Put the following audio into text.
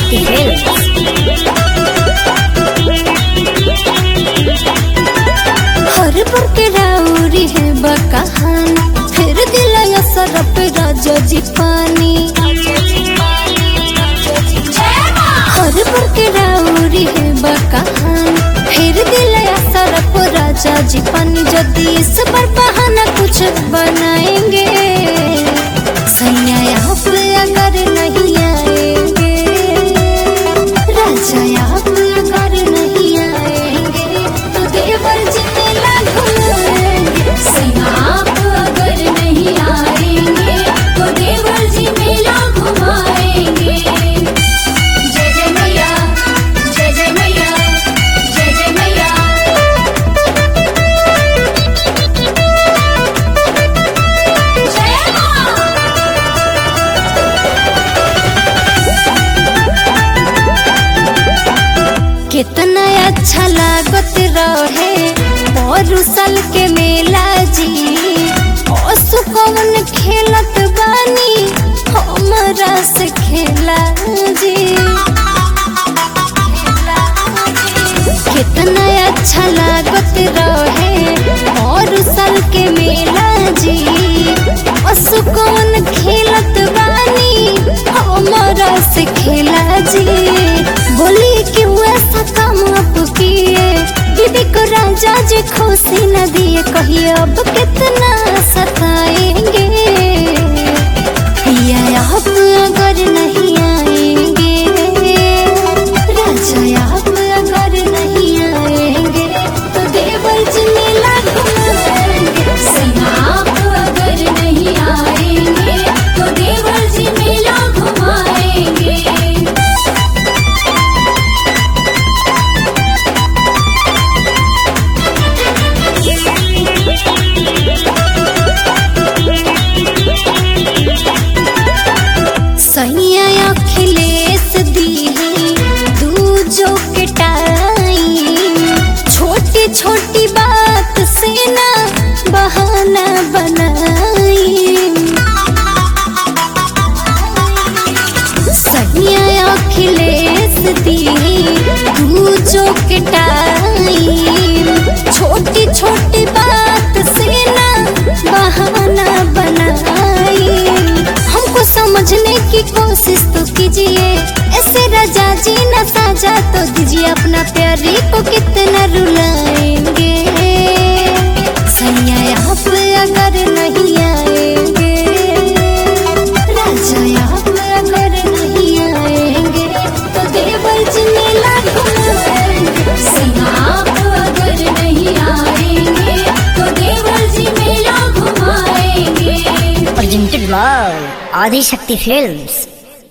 आदिशक्ति हर पर के राउरी है बकहान फिर दिलाया सरप राजा जी पानी हर पर के राउरी है बकहान फिर दिलाया सरप राजा जी पानी जल्दी इस पर बहाना कुछ बनाएंगे सैया आप अगर नहीं आएंगे राजा आप अगर नहीं आएंगे तो देवर जी मेला घुमाएंगे सैया आप अगर नहीं आएंगे तो देवर जी मेला घुमाएंगे। जय जय मैया, जय जय मैया, जय जय मैया। जय माँ। कितना अच्छा लागत रहे परुसल के मेला जी सुकवन खेलत बानी हमरा से खेला जी कितना अच्छा लागत रहे परुसल के मेला जी सुकवन खेलत बानी हमरा से खेला जी बोली क्यों ऐसा काम आप किए दीदी को राजा जी खुशी न दिए कहिए अब कितना सताएंगे या आप अगर नहीं आएंगे राजा आप अगर नहीं आएंगे तो देवर जी मेला घुमाएंगे सैया आप अगर नहीं आएंगे तो देवर जी मेला घुमाएंगे। सैया अखिलेश दी दूजो के टाइम छोटी छोटी बात से ना बहाना बनाई सैया अखिलेश दी दूजो के टाइम छोटी छोटी बात से ना बहाना बनाई हमको समझने की कोशिश तो कीजिए ऐसे राजा जी न साजा तो दीजिए अपना प्यारी को कितना रुलाएंगे सैया आप अगर नहीं आएंगे राजा आप अगर नहीं आएंगे तो देवर जी मेला घुमाएंगे सैया आप अगर नहीं आएंगे तो देवर जी मेला घुमाएंगे। presented by Adishakti films.